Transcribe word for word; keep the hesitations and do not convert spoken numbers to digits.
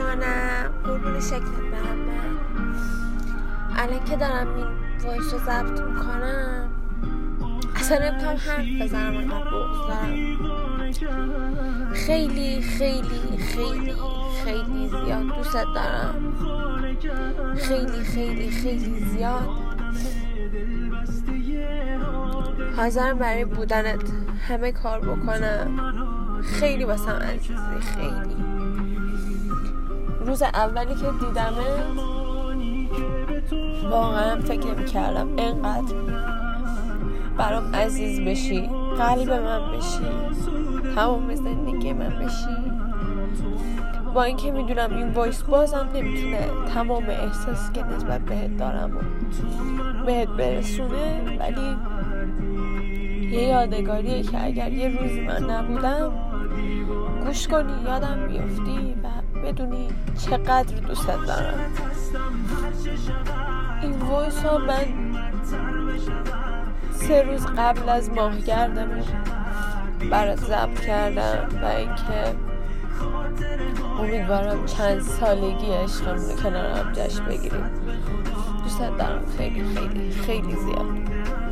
جانم، قربون شکلت برم. من الان که دارم این وایس رو ضبط میکنم اصلا نمیتونم حرف بزنم، انقدر بغض دارم. خیلی خیلی خیلی خیلی زیاد دوست دارم، خیلی خیلی خیلی زیاد. حاضرم برای بودنت همه کار بکنم. خیلی واسم عزیزی، خیلی. روز اولی که دیدمه واقعا فکر نمی‌کردم اینقدر برام عزیز بشی، قلب من بشی، تمام زندگی من بشی. با اینکه میدونم این وایس بازم نمیتونه تمام احساسی که نسبت بهت دارم و بهت برسونه، ولی یه یادگاریه که اگر یه روزی من نبودم گوش کنی، یادم بیفتی و بدونی چقدر دوست دارم. این وایس ها من سه روز قبل از ماهگردمون برات ضبط کردم و اینکه امیدوارم چند سالگی عشقمون رو کنار هم جشن بگیریم. دوست دارم خیلی خیلی خیلی زیاد.